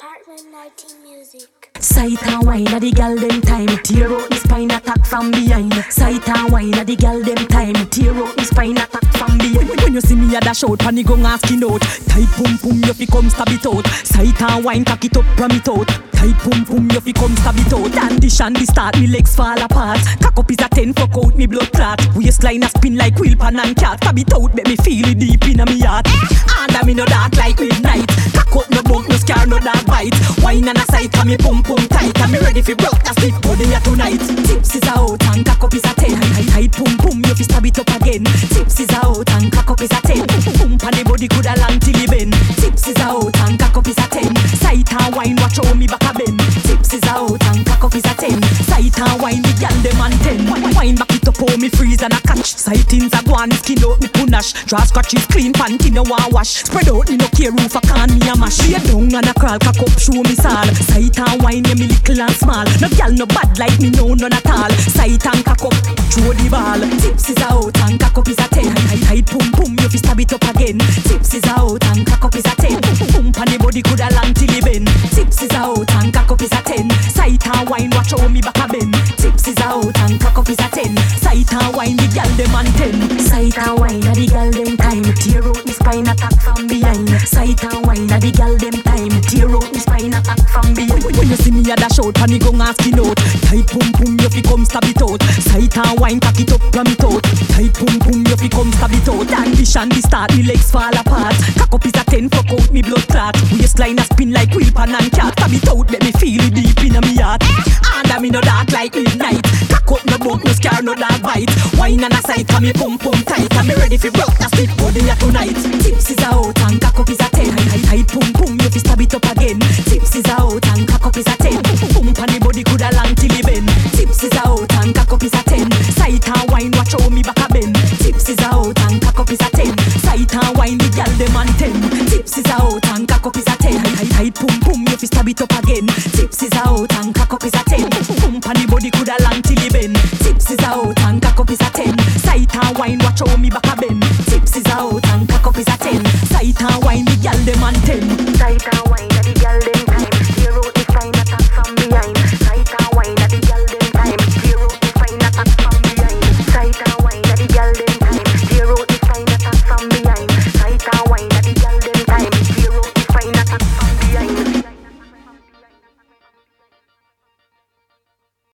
Apartment 19 Music. Sight and wine a the gal them time. Tear out the spine, attack from behind. Sight and wine a the gal them time. Tear out the spine, attack from behind. When you see me a dash out, panic gon' asking out. Tight pum pum, you fi come stab it out. Sight and wine, cock it up, ram it out. Tight pum pum, you fi come stab it out. And the shandy start, me legs fall apart. Cock up is a 10, fuck out me blood clot. Waistline a spin like wheel pan and cat. Stab it out, make me feel it deep in me heart. And me no dark like midnight. Cock up no bump, no scar, no dark bite. Wine and a sight, and me pum pum tight. And me ready fi broke that stiff body here tonight. Tips is out and cock up is a 10. Tight pum pum, you fi stab it up again. Tips is out and cock up is a 10. Pum pan the body coulda long till he bend. Tips is out and cock up is a 10. Sight and wine, watch how me back a bend. Tips is out and cock up is a 10. Sight and wine, the gyal dem on 10. Wine back it up, how me freeze and a catch. Sightings a go on, skin out me punash. Draw scratches clean, panty no want wash. Spread out, me no care roof a can me a mash. Lay down and a crawl, cock up, show me sal. Sight and wine, yeah me little and small. No gyal no bad like me, no none at all. Sight and cock up, throw the ball. Tips is out and cock up is a 10. Tight pum pum, you fi stab it up again. Tips is out and cock up is a 10. Pum pan the body coulda long till he bend. Tips is out and cock up is a 10. Sight and wine, watch how me back a bend. Tips is out and cock up is a 10. Sight and wine, the gyal dem on 10. Sight and wine, a the gyal dem time. Tear out the spine, attack from behind. Sight and wine, a the gyal dem time. Tear out the spine, attack from behind. When you see me a dash out, panic gon' asking out. Tight pum pum, you fi come stab it out. Sight and wine, cock it up, ram it out. Tight pum pum, you fi come stab it out. And the shandy start, me legs fall apart. Cock up is a 10, fuck out me blood clot. Waistline a spin like wheel pan and cat. Stab it out, make me feel it deep in me heart. And me no dark like midnight. Cock up no bump, no scar, no dark bite. Wine and a sight, and me pum pum tight. And me ready fi broke that stiff body here tonight. Tips is out and cock up is a 10. Tight pum pum, you fi stab it up again. Tips is out and cock up is a 10. Pum pan the body coulda long till he bend. Tips is out and cock up is a 10. Sight and wine, watch how me back a bend. Tips is out and cock up is a 10. Sight and wine, the gyal dem on 10. Tips is out and cock up is a 10. Tight pum pum, you fi stab it up again. Tips is out and cock up is a 10. Pum pan the body coulda long till he bend. Tips is out and cock up is a 10. Sight and wine, watch how me back a bend. Tips is out and cock up is a 10. Sight and wine, the gyal dem on 10. Sight and wine, the gyal dem